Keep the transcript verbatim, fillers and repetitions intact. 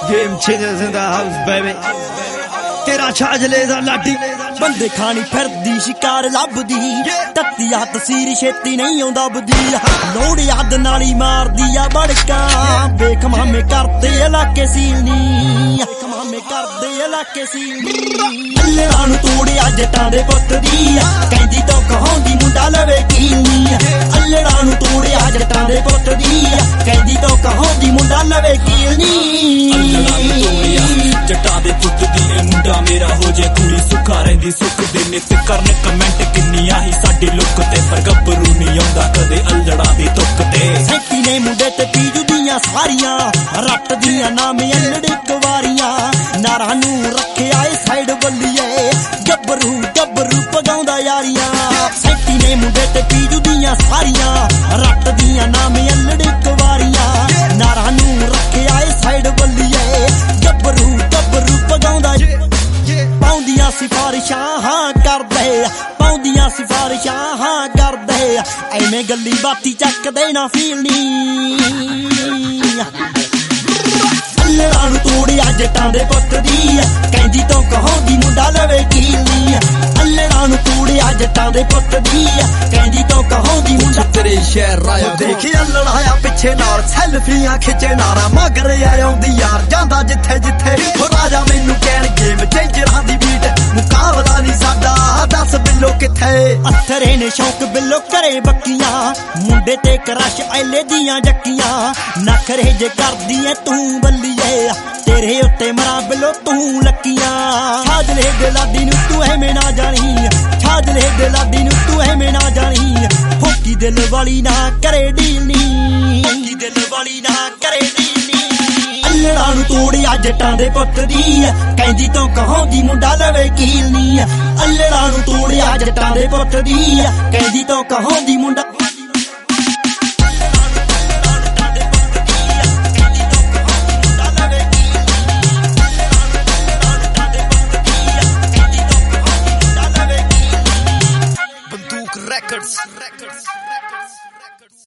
Game changers in the house, baby. तेरा छाजले दा लाडी बंदे खानी फिरदी शिकार लभदी तत्तिया तसीर छेती नहीं आउंदा बदी लोड़ याद नाली मारदी आ बड़का वेख मामे करदे इलाके सीलनी वेख मामे करदे इलाके सीलनी अल्लाह नू तोड़िया जटां दे पुत्त दी कहंदी तो कहांदी मुंडा लवे कीलनी अल्लाह नू तोड़िया जटां दे पुत्त दी कहंदी तो कहांदी मुंडा लवे कीलनी अल्लाह नू तोड़िया जटां दे पुत्त दी मुंडा मेरा हो जे कुड़ी सुखा रहिंदी सुख दे नित करन कमेंट किन्नियां ही साडी लुक ते पर गब्बरू नहीं आउंदा कदे अल्लड़ा दी तुक ते सैती ने मुंडे ते पीजू दियां सारियां रट दियां नाम अल्लड़े कवारियां नारा नू रखिया ए साइड बल्लिए गब्बरू गब्बरू पगाउंदा यारियां सैती ने मुंडे ते पीजू दियां सारियां रट दियां नाम अल्लड़े कवारियां नारा नू रखिया ए साइड बल्लिए गब्बरू गब्बरू पगाउंदा पाउंदियां सिफारिशां हाँ करदे पाउंदियां सिफारिशां हाँ करदे एवें गल्ली बाती चकदे ना फीलनी अल्लड़ा नू तोड़िया जटां दे पुत्त दी कहंदी तो कहांदी मुंडा लवे कीलनी अल्लड़ा नू तोड़िया जटां दे पुत्त दी कहंदी तो कहांदी मुंडा तेरे शहर आया देखी अल्लड़ा आया पिछे नाल सैल्फियां खिचे नारा मगर आउंदी यार जांदा जिथे जिथे हो राजा मैनू कहण गेम चेंजरां दी बीट मुकाबला नहीं साडा दस बिल्लो किथे अथरे ने शौक बिल्लो करे बक्कियां मुंडे ते क्रश ऐले दियां जक्कियां नखरे जे करदी ऐ तू बल्लीए तेरे उत्ते मरा बिल्लो तू लक्कियां छाजले दे लाडी नू तू एवें ना जानी छाजले दे लाडी नू तू एवें ना जानी फुकी दिल वाली ना करे डीलनी फुकी दिल वाली ना करे डीलनी अल्लड़ा नू तोड़िया जटां दे पुत्त दी कहंदी तो कहांदी मुंडा लवे कीलनी अल्लड़ा नू तोड़िया जटां दे पुत्त दी कहंदी तो कहांदी मुंडा